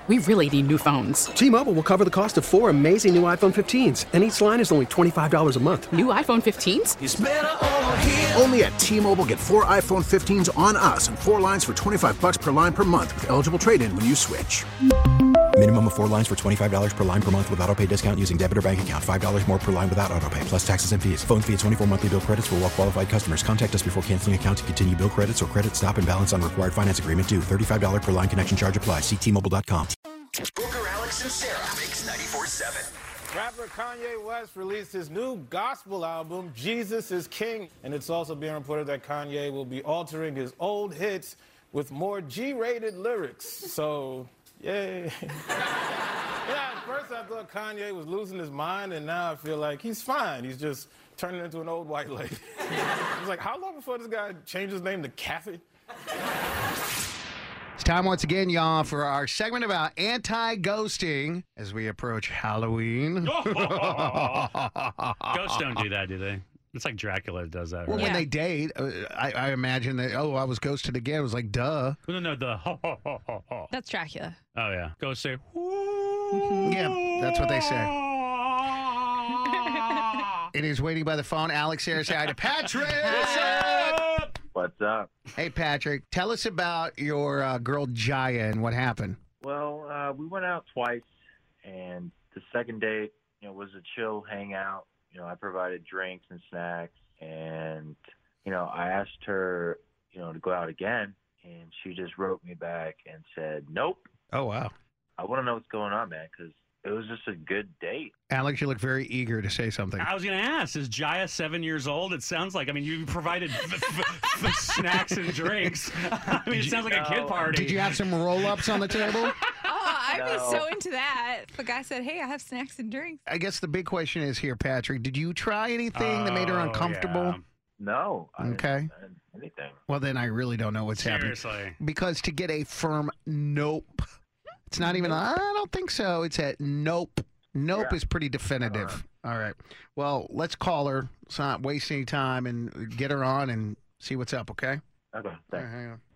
We really need new phones. T-Mobile will cover the cost of 4 amazing new iPhone 15s, and each line is only $25 a month. New iPhone 15s? It's better over here. Only at T-Mobile, get 4 iPhone 15s on us and 4 lines for $25 per line per month with eligible trade-in when you switch. Minimum of 4 lines for $25 per line per month with autopay discount using debit or bank account. $5 more per line without autopay, plus taxes and fees. Phone fee at 24 monthly bill credits for well-qualified customers. Contact us before canceling account to continue bill credits or credit stop and balance on required finance agreement due. $35 per line connection charge applies. See T-Mobile.com. Booker, Alex, and Sarah Mix 94.7. Rapper Kanye West released his new gospel album, Jesus is King. And it's also being reported that Kanye will be altering his old hits with more G-rated lyrics. So, yay. Yeah, at first I thought Kanye was losing his mind, and now I feel like he's fine. He's just turning into an old white lady. It's like, how long before this guy changed his name to Kathy? It's time once again, y'all, for our segment about anti-ghosting as we approach Halloween. Ghosts don't do that, do they? It's like Dracula does that, right? Well, when they date, I imagine that, I was ghosted again. It was like, duh. No, the ho, ho, ho, ho, ho. That's Dracula. Oh, yeah. Ghosts say, Yeah, that's what they say. It is waiting by the phone. Alex here, say hi to Patrick. What's up? Hey, Patrick, tell us about your girl Jaya and what happened. Well, we went out twice, and the second date, was a chill hangout. I provided drinks and snacks, and, I asked her, to go out again, and she just wrote me back and said, nope. Oh, wow. I want to know what's going on, man, because it was just a good date. Alex, you look very eager to say something. I was going to ask, is Jaya 7 years old? It sounds like, you provided snacks and drinks. It sounds like a kid party. Did you have some roll-ups on the table? I'd be so into that. If a guy said, hey, I have snacks and drinks. I guess the big question is here, Patrick, did you try anything that made her uncomfortable? Yeah. No. Okay. I didn't anything. Well, then I really don't know what's happening. Seriously. Because to get a firm nope, it's not even, I don't think so. It's a nope. Nope is pretty definitive. All right. Well, let's call her. Let's not waste any time and get her on and see what's up, okay? Okay, thanks. All right, hang on.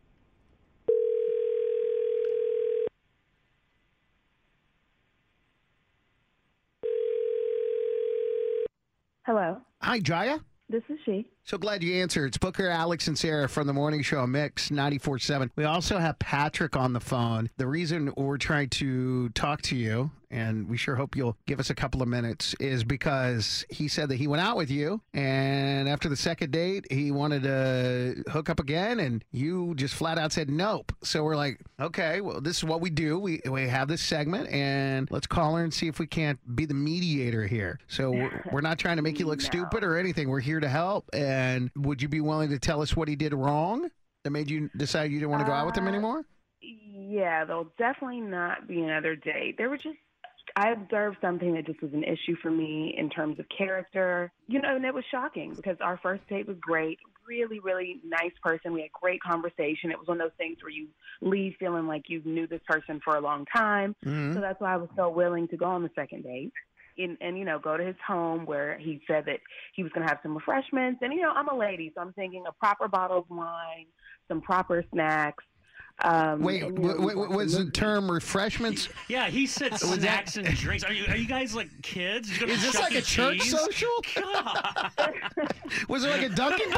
Hello. Hi, Jaya. This is she. So glad you answered. It's Booker, Alex, and Sarah from the Morning Show Mix 94.7. We also have Patrick on the phone. The reason we're trying to talk to you, and we sure hope you'll give us a couple of minutes, is because he said that he went out with you, and after the second date, he wanted to hook up again, and you just flat out said nope. So we're like, okay, well, this is what we do. We have this segment, and let's call her and see if we can't be the mediator here. So we're not trying to make you look stupid or anything. We're here to help. And would you be willing to tell us what he did wrong that made you decide you didn't want to go out with him anymore? Yeah, there'll definitely not be another date. I observed something that just was an issue for me in terms of character, and it was shocking because our first date was great. Really, really nice person. We had great conversation. It was one of those things where you leave feeling like you knew this person for a long time. Mm-hmm. So that's why I was so willing to go on the second date. And go to his home where he said that he was going to have some refreshments. And, I'm a lady, so I'm thinking a proper bottle of wine, some proper snacks. Was the term refreshments? Yeah, he said snacks and drinks. Are you guys like kids? Is this like a church social? Was it like a Dunkin'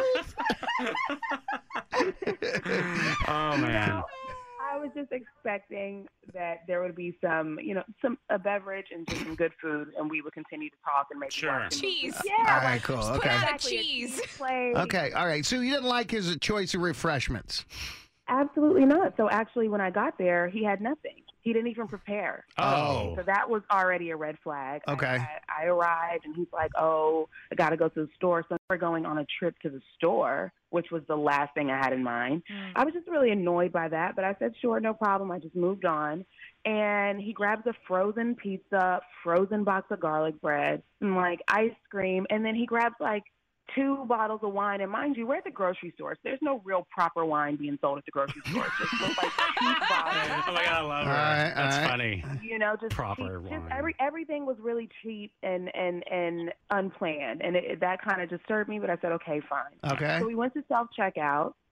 booth? Oh, man. I was just expecting that there would be a beverage and just some good food, and we would continue to talk and maybe cheese. Yeah. All right, cool. Okay. Cheese. Okay. All right. So you didn't like his choice of refreshments? Absolutely not. So actually, when I got there, he had nothing. He didn't even prepare. Oh. So that was already a red flag. Okay. I arrived, and he's like, I got to go to the store. So we're going on a trip to the store, which was the last thing I had in mind. I was just really annoyed by that, but I said, sure, no problem. I just moved on. And he grabs a frozen pizza, frozen box of garlic bread, and ice cream, and then he grabs 2 bottles of wine. And mind you, we're at the grocery store. So there's no real proper wine being sold at the grocery store. It's just cheap bottles. Oh my God, I love her. That's funny. Just proper cheap, wine. Just everything was really cheap and unplanned. And that kind of disturbed me, but I said, okay, fine. Okay. So we went to self-checkout.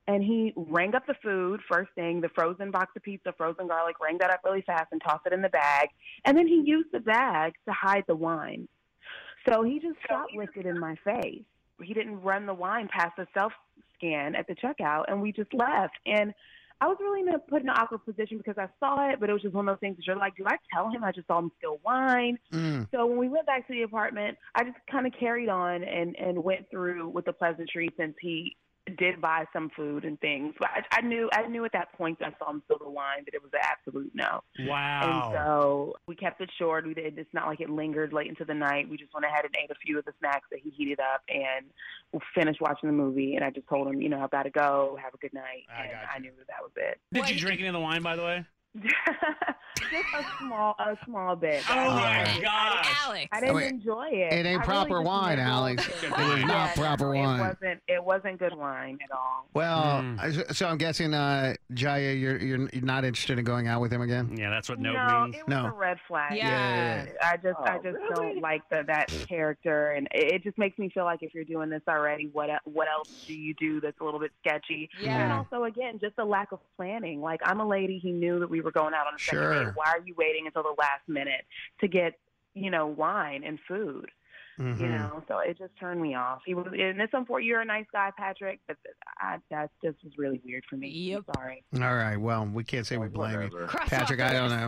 And he rang up the food, first thing, the frozen box of pizza, frozen garlic, rang that up really fast and tossed it in the bag. And then he used the bag to hide the wine. So he just shoplifted in my face. He didn't run the wine past the self-scan at the checkout, and we just left. And I was really put in an awkward position because I saw it, but it was just one of those things that you're like, do I tell him I just saw him steal wine? So when we went back to the apartment, I just kind of carried on and went through with the pleasantry since he did buy some food and things. But I knew at that point that I saw him steal the wine that it was an absolute no. Wow. And so we kept it short. It's not like it lingered late into the night. We just went ahead and ate a few of the snacks that he heated up and we finished watching the movie. And I just told him, I've got to go. Have a good night. I knew that was it. Did you drink any of the wine, by the way? Just a small bit. Oh my gosh, Alex! I didn't enjoy it. It ain't proper wine, Alex. It was not proper wine. It wasn't good wine at all. Well, so I'm guessing, Jaya, you're not interested in going out with him again? Yeah, that's what No, means. it was a red flag. Yeah. I just don't like that character, and it just makes me feel like if you're doing this already, what else do you do that's a little bit sketchy? Yeah. And also, again, just a lack of planning. Like, I'm a lady. He knew that we were going out on a second date. Why are you waiting until the last minute to get, wine and food? So it just turned me off. He was, and it's unfortunate. You're a nice guy, Patrick, but that just was really weird for me. Yep. Sorry. All right. Well, we can't say we blame you. Patrick, I don't know.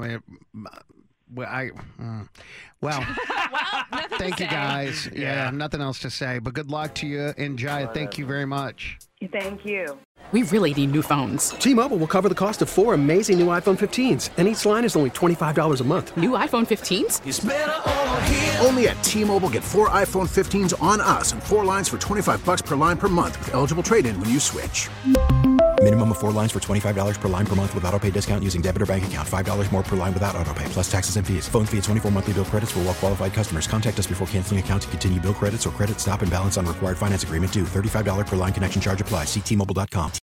I mean, well, thank you guys. Yeah, nothing else to say. But good luck to you. And Jaya, thank you very much. Thank you. We really need new phones. T-Mobile will cover the cost of 4 amazing new iPhone 15s, and each line is only $25 a month. New iPhone 15s? It's better over here. Only at T-Mobile, get 4 iPhone 15s on us and 4 lines for $25 per line per month with eligible trade-in when you switch. Minimum of 4 lines for $25 per line per month with autopay discount using debit or bank account. $5 more per line without autopay, plus taxes and fees. Phone fee at 24 monthly bill credits for well-qualified customers. Contact us before canceling account to continue bill credits or credit stop and balance on required finance agreement due. $35 per line connection charge applies. See T-Mobile.com.